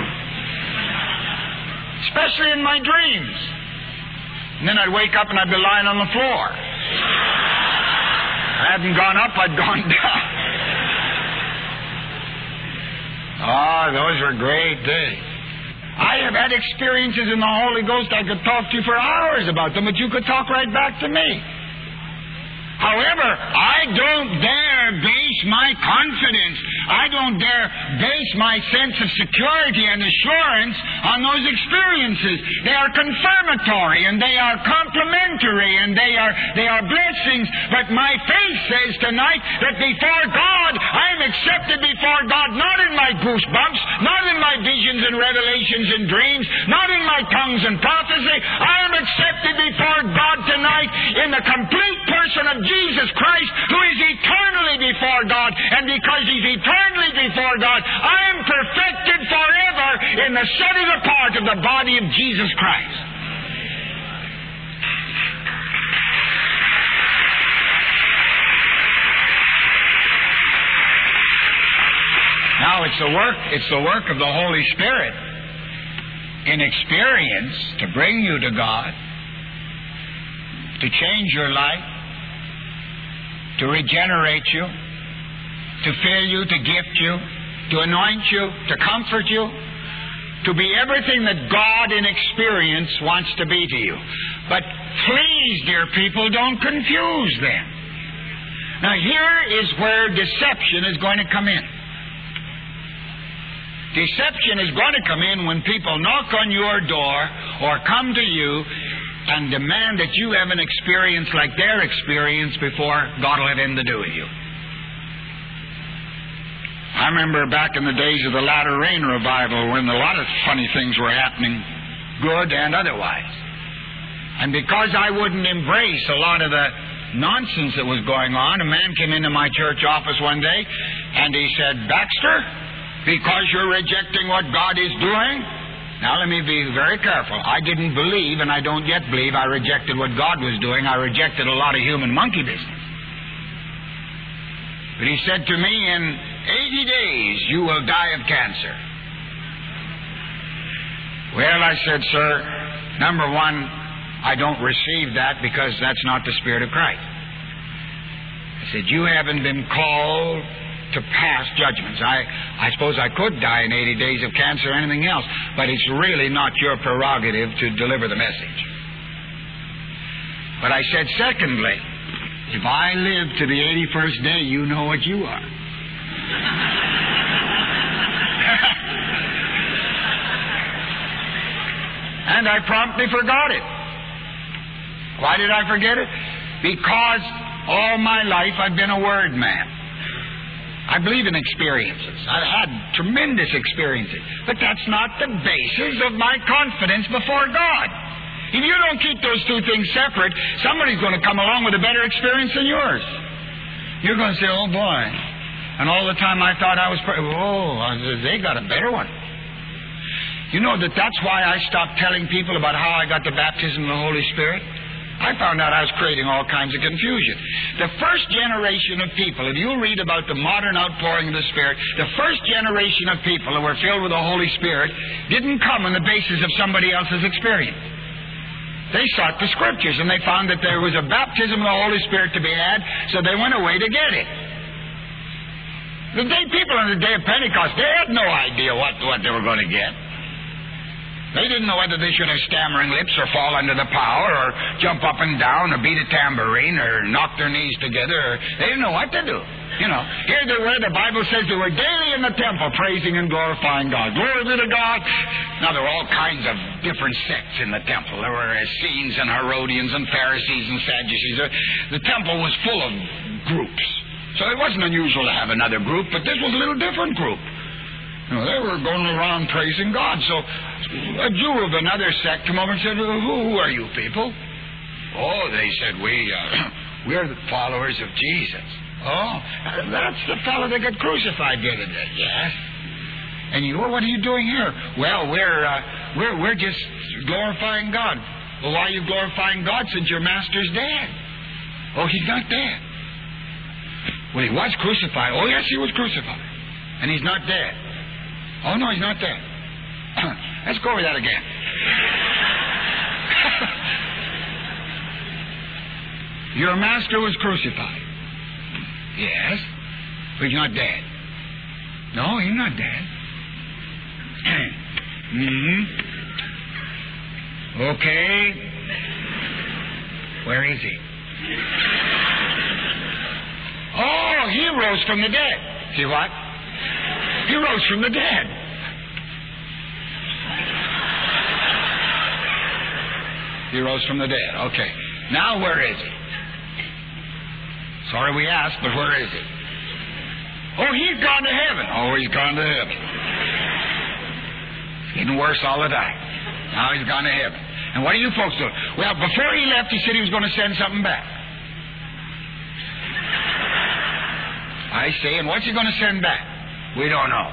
B: Especially in my dreams. And then I'd wake up and I'd be lying on the floor. I hadn't gone up, I'd gone down. Oh, those were great days. I have had experiences in the Holy Ghost I could talk to you for hours about them, but you could talk right back to me. However, I don't dare base my confidence, I don't dare base my sense of security and assurance on those experiences. They are confirmatory and they are complementary and they are they are blessings. But my faith says tonight that before God, I am accepted before God, not in my goosebumps, not in my visions and revelations and dreams, not in my tongues and prophecy. I am accepted before God tonight in the complete person of Jesus Christ, who is eternally before God, and because He's eternally before God, I am perfected forever in the setting apart of the body of Jesus Christ. Now it's the work, it's the work of the Holy Spirit in experience to bring you to God, to change your life, to regenerate you, to fill you, to gift you, to anoint you, to comfort you, to be everything that God in experience wants to be to you. But please, dear people, don't confuse them. Now here is where deception is going to come in. Deception is going to come in when people knock on your door or come to you and demand that you have an experience like their experience before God will have anything to do with you. I remember back in the days of the latter rain revival when a lot of funny things were happening, good and otherwise. And because I wouldn't embrace a lot of the nonsense that was going on, a man came into my church office one day and he said, "Baxter, because you're rejecting what God is doing." Now let me be very careful. I didn't believe, and I don't yet believe, I rejected what God was doing. I rejected a lot of human monkey business. But he said to me, "In eighty days you will die of cancer." Well, I said, "Sir, number one, I don't receive that because that's not the Spirit of Christ." I said, "You haven't been called to pass judgments. I, I suppose I could die in eighty days of cancer or anything else, but it's really not your prerogative to deliver the message." But I said, "Secondly, if I live to the eighty-first day, you know what you are." And I promptly forgot it. Why did I forget it? Because all my life I've been a word man. I believe in experiences. I've had tremendous experiences. But that's not the basis of my confidence before God. If you don't keep those two things separate, somebody's going to come along with a better experience than yours. You're going to say, "Oh boy." And all the time I thought I was, oh, they got a better one. You know that that's why I stopped telling people about how I got the baptism of the Holy Spirit? I found out I was creating all kinds of confusion. The first generation of people, if you read about the modern outpouring of the Spirit, the first generation of people who were filled with the Holy Spirit didn't come on the basis of somebody else's experience. They sought the Scriptures, and they found that there was a baptism of the Holy Spirit to be had, so they went away to get it. The day people on the day of Pentecost, they had no idea what, what they were going to get. They didn't know whether they should have stammering lips or fall under the power or jump up and down or beat a tambourine or knock their knees together. Or, they didn't know what to do. You know, here they were, the Bible says they were daily in the temple praising and glorifying God. Glory be to God. Now, there were all kinds of different sects in the temple. There were Essenes and Herodians and Pharisees and Sadducees. The temple was full of groups. So it wasn't unusual to have another group, but this was a little different group. You know, they were going around praising God. So a Jew of another sect came over and said, who, who are you people? Oh, they said, we, uh, we're the followers of Jesus. Oh, that's the fellow that got crucified the other day. Yes. And you, well, what are you doing here? Well, we're uh, we're we're just glorifying God. Well, why are you glorifying God since your master's dead? Oh, he's not dead. Well, he was crucified. Oh, yes, he was crucified, and he's not dead. Oh no, he's not dead. Let's go over that again. Your master was crucified. Yes, but he's not dead. No, he's not dead. Mm-hmm. Okay. Where is he? Oh, he rose from the dead. See what? He rose from the dead. He rose from the dead. Okay. Now where is he? Sorry we asked, but where is he? Oh, he's gone to heaven. Oh, he's gone to heaven. It's getting worse all the time. Now he's gone to heaven. And what are you folks doing? Well, before he left, he said he was going to send something back. I say, and what's he going to send back? We don't know.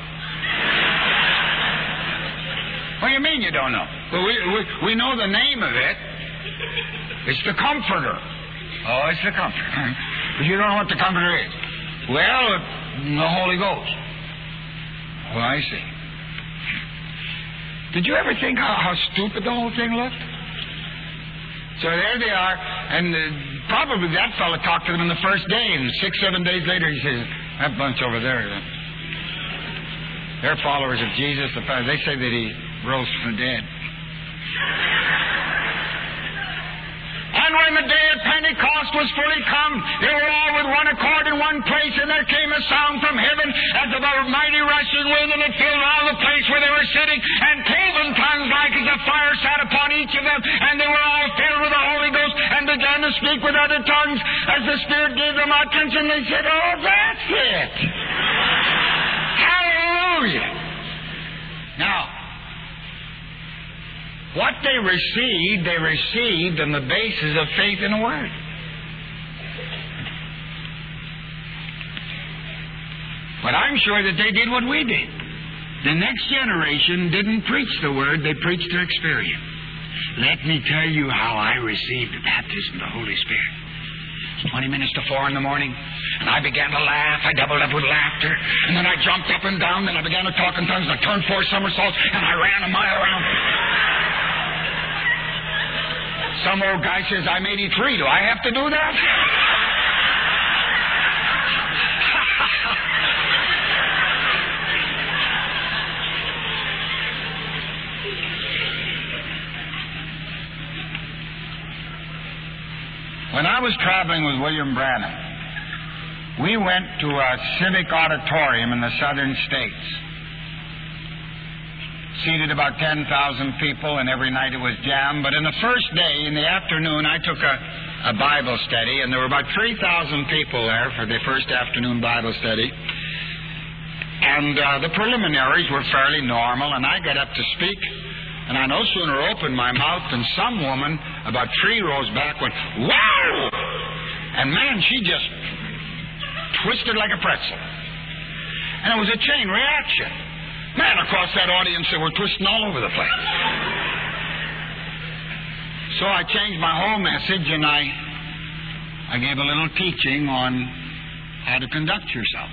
B: What do you mean you don't know? Well, we, we, we know the name of it. It's the Comforter. Oh, it's the Comforter. But you don't know what the Comforter is. Well, the Holy Ghost. Oh, I see. Did you ever think how, how stupid the whole thing looked? So there they are, and uh, probably that fellow talked to them on the first day, and six, seven days later he says, that bunch over there, uh, they're followers of Jesus. They say that he rose from the dead. And when the day of Pentecost was fully come, they were all with one accord in one place, and there came a sound from heaven as of a mighty rushing wind, and it filled all the place where they were sitting, and cloven tongues like as a fire sat upon each of them, and they were all filled with the Holy Ghost, and began to speak with other tongues as the Spirit gave them utterance, and they said, oh, that's it. Hallelujah. Now, what they received, they received on the basis of faith in the Word. But I'm sure that they did what we did. The next generation didn't preach the Word, they preached their experience. Let me tell you how I received the baptism of the Holy Spirit. Twenty minutes to four in the morning, and I began to laugh. I doubled up with laughter, and then I jumped up and down, and I began to talk in tongues, and I turned four somersaults, and I ran a mile around. Some old guy says, I'm eighty-three. Do I have to do that? When I was traveling with William Branham, we went to a civic auditorium in the southern states. Seated about ten thousand people, and every night it was jammed. But in the first day, in the afternoon, I took a, a Bible study, and there were about three thousand people there for the first afternoon Bible study. And uh, the preliminaries were fairly normal, and I got up to speak, and I no sooner opened my mouth than some woman about three rows back went, wow! And man, she just twisted like a pretzel. And it was a chain reaction. Man, across that audience, they were twisting all over the place. So I changed my whole message, and I I gave a little teaching on how to conduct yourself.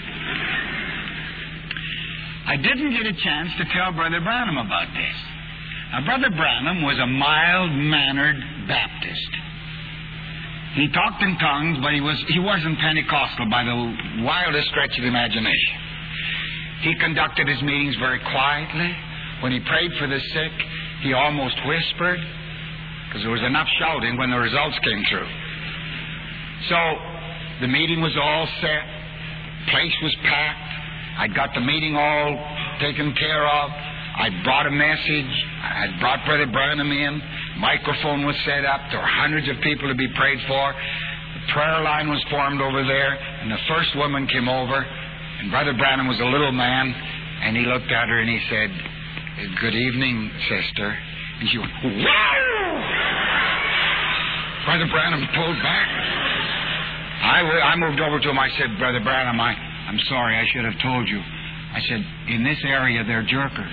B: I didn't get a chance to tell Brother Branham about this. Now, Brother Branham was a mild-mannered Baptist. He talked in tongues, but he was he wasn't Pentecostal by the wildest stretch of the imagination. He conducted his meetings very quietly. When he prayed for the sick, he almost whispered, because there was enough shouting when the results came through. So the meeting was all set. Place was packed. I got the meeting all taken care of. I brought a message. I brought Brother Branham in. Microphone was set up. There were hundreds of people to be prayed for. The prayer line was formed over there, and the first woman came over. And Brother Branham was a little man, and he looked at her and he said, good evening, sister. And she went, wow! Brother Branham pulled back. I, I moved over to him. I said, Brother Branham, I, I'm sorry, I should have told you. I said, in this area, they're jerkers.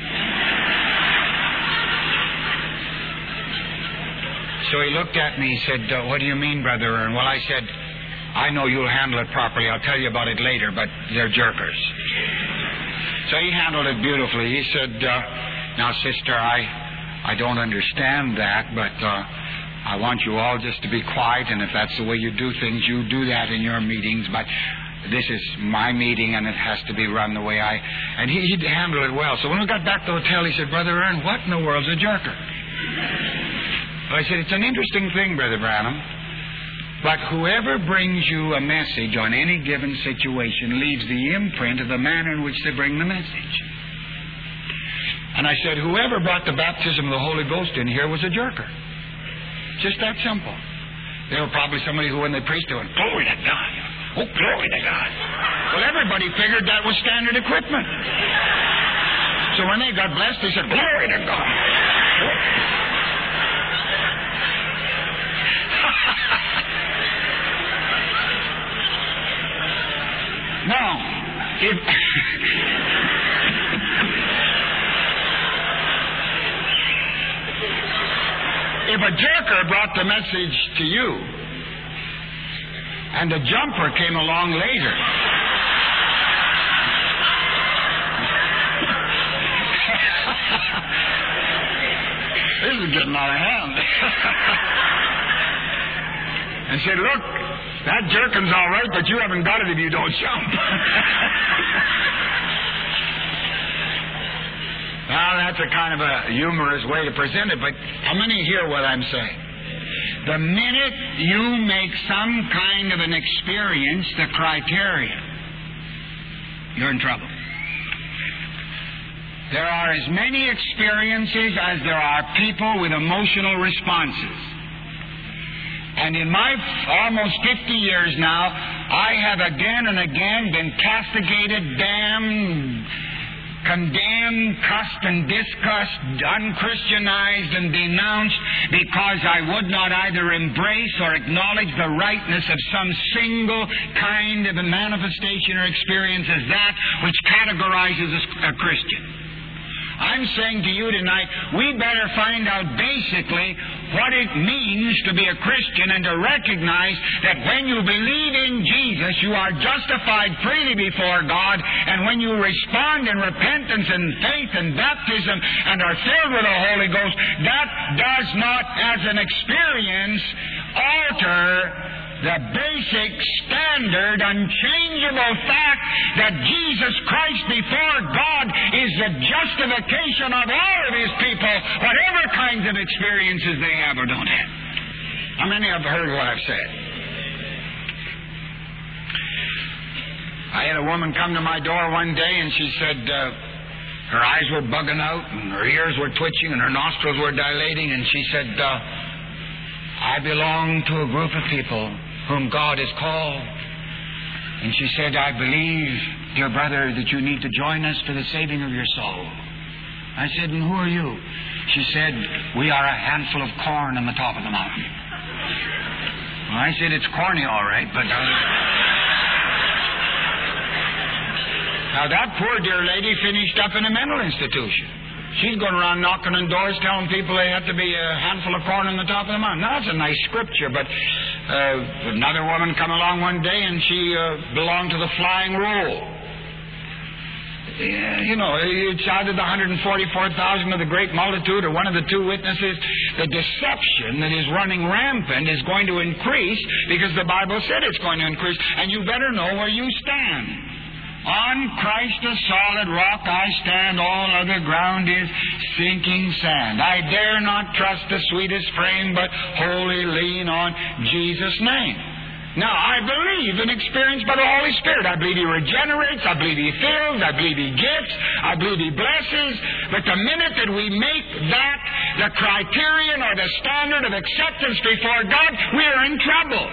B: So he looked at me. He said, uh, what do you mean, Brother Ern? Well, I said, I know you'll handle it properly. I'll tell you about it later, but they're jerkers. So he handled it beautifully. He said, uh, now, sister, I, I don't understand that, but uh, I want you all just to be quiet, and if that's the way you do things, you do that in your meetings, but this is my meeting, and it has to be run the way I... And he, he handled it well. So when we got back to the hotel, he said, Brother Ern, what in the world's a jerker? I said, it's an interesting thing, Brother Branham, but whoever brings you a message on any given situation leaves the imprint of the manner in which they bring the message. And I said, whoever brought the baptism of the Holy Ghost in here was a jerker. Just that simple. They were probably somebody who, when they preached, they went, glory to God. Oh, glory to God. Well, everybody figured that was standard equipment. So when they got blessed, they said, glory to God. Now, if... if a jerker brought the message to you, and a jumper came along later, this is getting out of hand, and said, look, that jerkin's all right, but you haven't got it if you don't jump. Now, that's a kind of a humorous way to present it, but how many hear what I'm saying? The minute you make some kind of an experience the criteria, you're in trouble. There are as many experiences as there are people with emotional responses. And in my almost fifty years now, I have again and again been castigated, damned, condemned, cussed and discussed, unchristianized and denounced because I would not either embrace or acknowledge the rightness of some single kind of a manifestation or experience as that which categorizes a Christian. I'm saying to you tonight, we better find out basically what it means to be a Christian and to recognize that when you believe in Jesus, you are justified freely before God, and when you respond in repentance and faith and baptism and are filled with the Holy Ghost, that does not, as an experience, alter the basic, standard, unchangeable fact that Jesus Christ before God is the justification of all of His people, whatever kinds of experiences they have or don't have. How many have heard what I've said? I had a woman come to my door one day and she said uh, her eyes were bugging out and her ears were twitching and her nostrils were dilating, and she said, uh, I belong to a group of people whom God has called. And she said, I believe, dear brother, that you need to join us for the saving of your soul. I said, and who are you? She said, we are a handful of corn on the top of the mountain. Well, I said, it's corny, all right, but... Uh... Now, that poor dear lady finished up in a mental institution. She's going around knocking on doors telling people they have to be a handful of corn on the top of the mountain. Now, that's a nice scripture, but uh, another woman come along one day and she uh, belonged to the flying rule. Yeah, you know, it's either the one hundred forty-four thousand of the great multitude or one of the two witnesses. The deception that is running rampant is going to increase because the Bible said it's going to increase, and you better know where you stand. On Christ a solid rock I stand, all other ground is sinking sand. I dare not trust the sweetest frame, but wholly lean on Jesus' name. Now, I believe in experience by the Holy Spirit. I believe He regenerates, I believe He fills, I believe He gets, I believe He blesses. But the minute that we make that the criterion or the standard of acceptance before God, we are in trouble.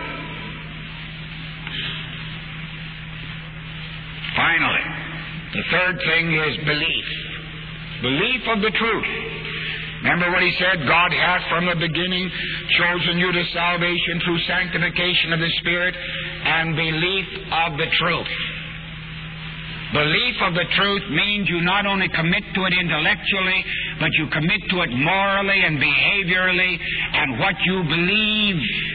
B: Finally, the third thing is belief. Belief of the truth. Remember what He said? God hath from the beginning chosen you to salvation through sanctification of the Spirit and belief of the truth. Belief of the truth means you not only commit to it intellectually, but you commit to it morally and behaviorally, and what you believe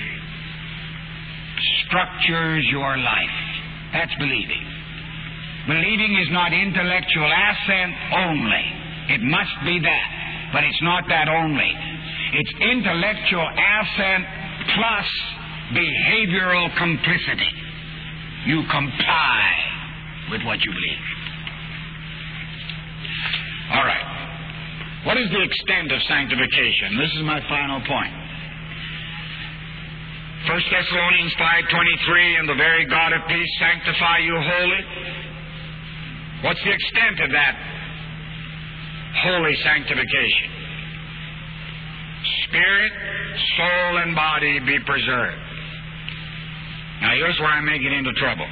B: structures your life. That's believing. Believing is not intellectual assent only. It must be that, but it's not that only. It's intellectual assent plus behavioral complicity. You comply with what you believe. All right. What is the extent of sanctification? This is my final point. First Thessalonians five twenty-three, and the very God of peace sanctify you wholly. What's the extent of that holy sanctification? Spirit, soul, and body be preserved. Now here's where I may get into trouble.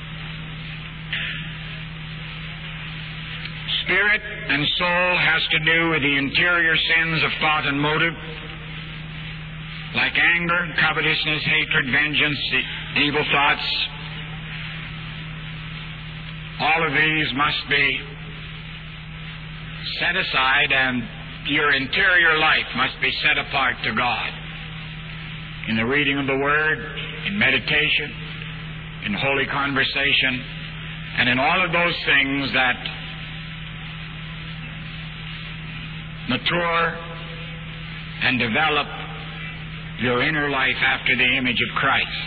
B: Spirit and soul has to do with the interior sins of thought and motive, like anger, covetousness, hatred, vengeance, evil thoughts. All of these must be set aside, and your interior life must be set apart to God. In the reading of the Word, in meditation, in holy conversation, and in all of those things that mature and develop your inner life after the image of Christ.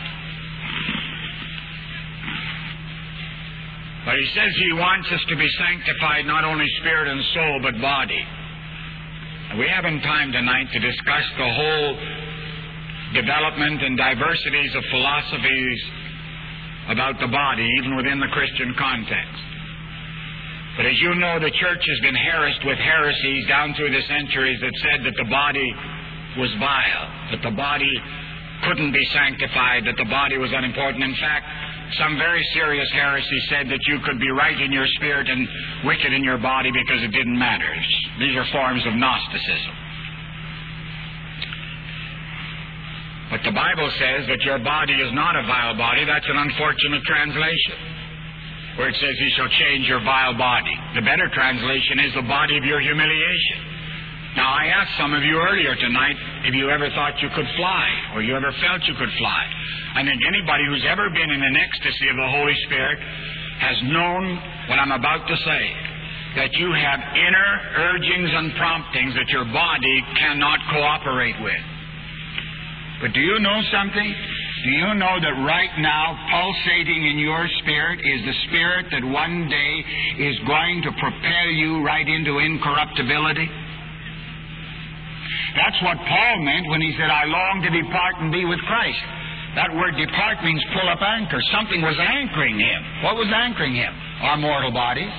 B: But he says he wants us to be sanctified not only spirit and soul, but body. We haven't time tonight to discuss the whole development and diversities of philosophies about the body, even within the Christian context. But as you know, the church has been harassed with heresies down through the centuries that said that the body was vile, that the body couldn't be sanctified, that the body was unimportant. In fact, some very serious heresy said that you could be right in your spirit and wicked in your body because it didn't matter. These are forms of Gnosticism. But the Bible says that your body is not a vile body. That's an unfortunate translation, where it says he shall change your vile body. The better translation is the body of your humiliation. Now, I asked some of you earlier tonight if you ever thought you could fly, or you ever felt you could fly. I think anybody who's ever been in an ecstasy of the Holy Spirit has known what I'm about to say, that you have inner urgings and promptings that your body cannot cooperate with. But do you know something? Do you know that right now, pulsating in your spirit is the spirit that one day is going to propel you right into incorruptibility? That's what Paul meant when he said, I long to depart and be with Christ. That word depart means pull up anchor. Something was anchoring him. What was anchoring him? Our mortal bodies.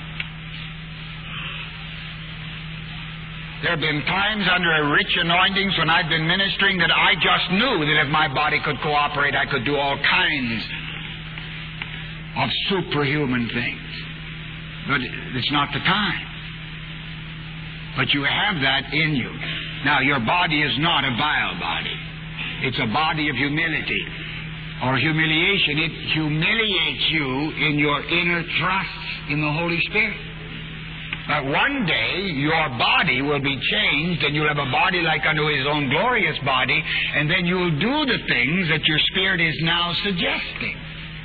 B: There have been times under a rich anointings when I've been ministering that I just knew that if my body could cooperate, I could do all kinds of superhuman things. But it's not the time. But you have that in you. Now, your body is not a vile body. It's a body of humility or humiliation. It humiliates you in your inner trust in the Holy Spirit. But one day, your body will be changed, and you'll have a body like unto His own glorious body, and then you'll do the things that your spirit is now suggesting.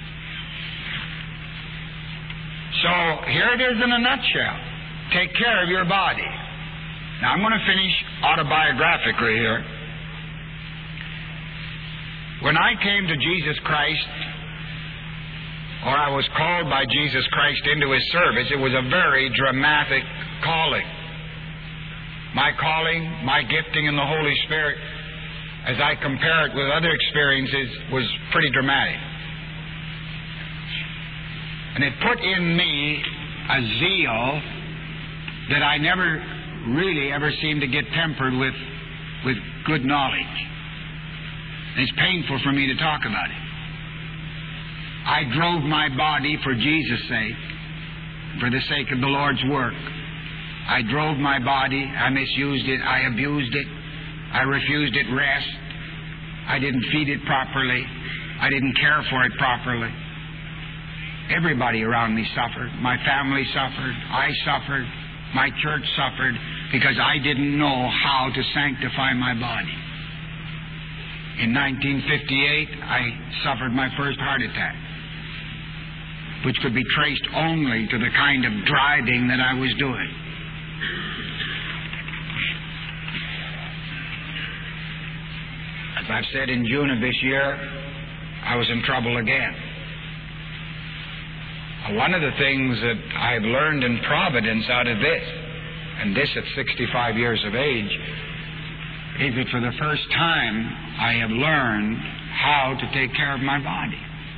B: So, here it is in a nutshell. Take care of your body. Now, I'm going to finish autobiographically here. When I came to Jesus Christ, or I was called by Jesus Christ into His service, it was a very dramatic calling. My calling, my gifting in the Holy Spirit, as I compare it with other experiences, was pretty dramatic. And it put in me a zeal that I never really ever seemed to get tempered with, with good knowledge. It's painful for me to talk about it. I drove my body for Jesus' sake, for the sake of the Lord's work. I drove my body, I misused it, I abused it, I refused it rest, I didn't feed it properly, I didn't care for it properly. Everybody around me suffered. My family suffered. I suffered. My church suffered because I didn't know how to sanctify my body. In nineteen fifty-eight, I suffered my first heart attack, which could be traced only to the kind of driving that I was doing. As I've said, in June of this year, I was in trouble again. One of the things that I've learned in Providence out of this, and this at sixty-five years of age, is that for the first time I have learned how to take care of my body.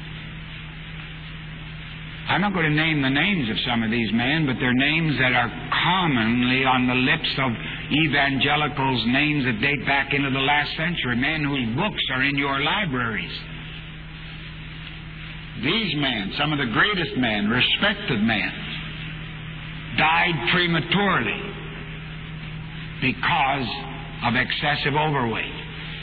B: I'm not going to name the names of some of these men, but they're names that are commonly on the lips of evangelicals, names that date back into the last century, men whose books are in your libraries. These men, some of the greatest men, respected men, died prematurely because of excessive overweight.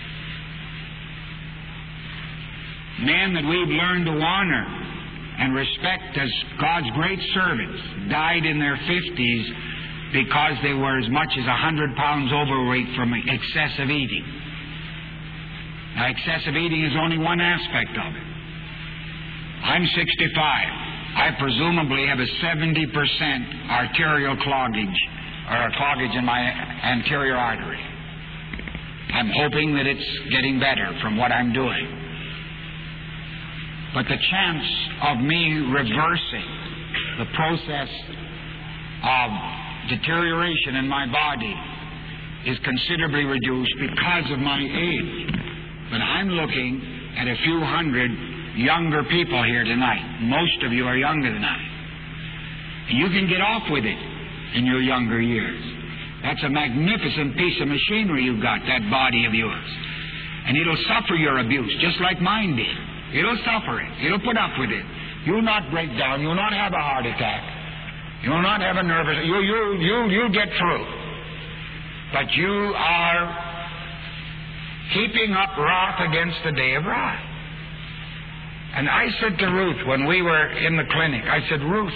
B: Men that we've learned to honor and respect as God's great servants died in their fifties because they were as much as one hundred pounds overweight from excessive eating. Now, excessive eating is only one aspect of it. I'm sixty-five. I presumably have a seventy percent arterial cloggage, or a cloggage in my anterior artery. I'm hoping that it's getting better from what I'm doing. But the chance of me reversing the process of deterioration in my body is considerably reduced because of my age. But I'm looking at a few hundred younger people here tonight. Most of you are younger than I. And you can get off with it in your younger years. That's a magnificent piece of machinery you've got, that body of yours. And it'll suffer your abuse, just like mine did. It'll suffer it. It'll put up with it. You'll not break down. You'll not have a heart attack. You'll not have a nervous... You, you, you, you'll get through. But you are heaping up wrath against the day of wrath. And I said to Ruth when we were in the clinic, I said, Ruth,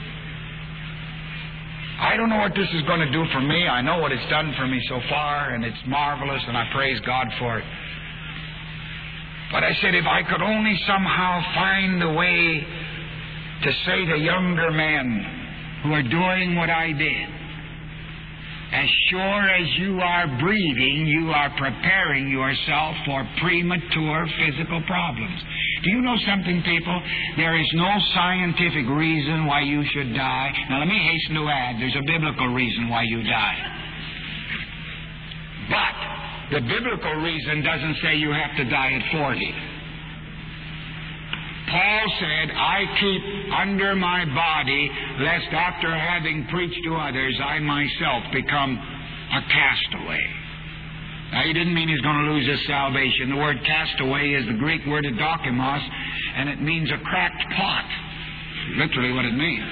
B: I don't know what this is going to do for me. I know what it's done for me so far, and it's marvelous, and I praise God for it. But I said, if I could only somehow find a way to say to younger men who are doing what I did, as sure as you are breathing, you are preparing yourself for premature physical problems. Do you know something, people? There is no scientific reason why you should die. Now, let me hasten to add, there's a biblical reason why you die. But the biblical reason doesn't say you have to die at forty. Paul said, I keep under my body, lest after having preached to others, I myself become a castaway. Now, he didn't mean he's going to lose his salvation. The word castaway is the Greek word adokimos, and it means a cracked pot. Literally what it means.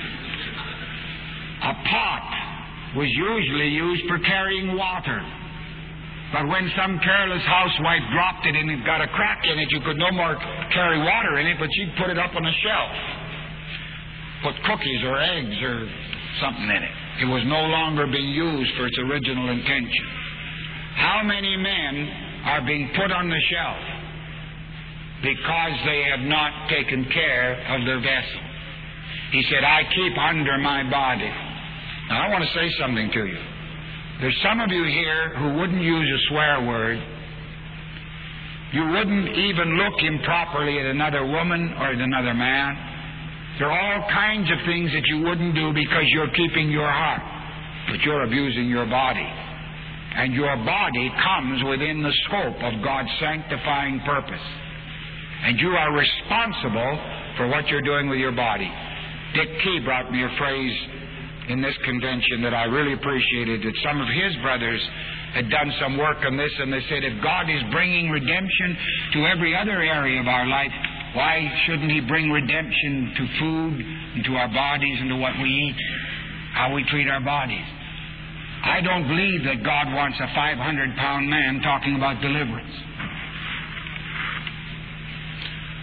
B: A pot was usually used for carrying water. But when some careless housewife dropped it and it got a crack in it, you could no more carry water in it, but she'd put it up on a shelf. Put cookies or eggs or something in it. It was no longer being used for its original intention. How many men are being put on the shelf because they have not taken care of their vessel? He said, I keep under my body. Now, I want to say something to you. There's some of you here who wouldn't use a swear word. You wouldn't even look improperly at another woman or at another man. There are all kinds of things that you wouldn't do because you're keeping your heart, but you're abusing your body. And your body comes within the scope of God's sanctifying purpose. And you are responsible for what you're doing with your body. Dick Key brought me a phrase in this convention that I really appreciated, that some of his brothers had done some work on this, and they said, if God is bringing redemption to every other area of our life, why shouldn't He bring redemption to food and to our bodies and to what we eat, how we treat our bodies? I don't believe that God wants a five hundred pound man talking about deliverance.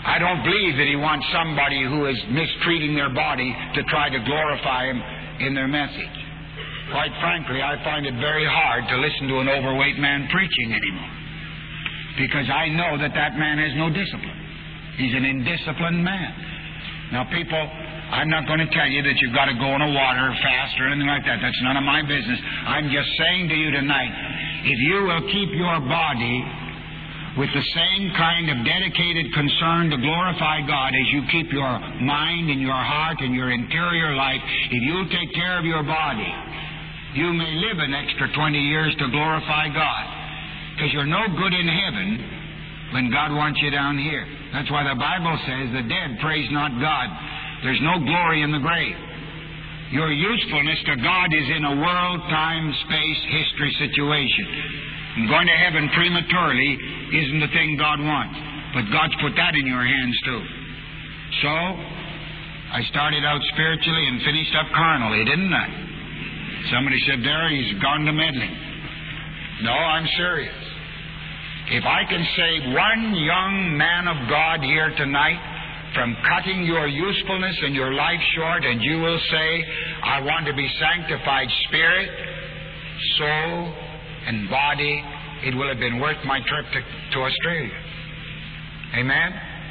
B: I don't believe that he wants somebody who is mistreating their body to try to glorify him in their message. Quite frankly, I find it very hard to listen to an overweight man preaching anymore, because I know that that man has no discipline. He's an indisciplined man. Now, people, I'm not going to tell you that you've got to go on a water fast or anything like that. That's none of my business. I'm just saying to you tonight, if you will keep your body with the same kind of dedicated concern to glorify God as you keep your mind and your heart and your interior life, if you'll take care of your body, you may live an extra twenty years to glorify God. Because you're no good in heaven when God wants you down here. That's why the Bible says the dead praise not God. There's no glory in the grave. Your usefulness to God is in a world, time, space, history situation. And going to heaven prematurely isn't the thing God wants. But God's put that in your hands too. So, I started out spiritually and finished up carnally, didn't I? Somebody said, there, he's gone to meddling. No, I'm serious. If I can save one young man of God here tonight from cutting your usefulness and your life short, and you will say, I want to be sanctified spirit, soul, and body, it will have been worth my trip to, to Australia. Amen?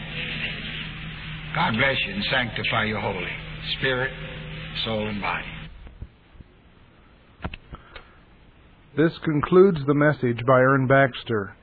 B: God bless you and sanctify you wholly. Spirit, soul, and body.
C: This concludes the message by Ern Baxter.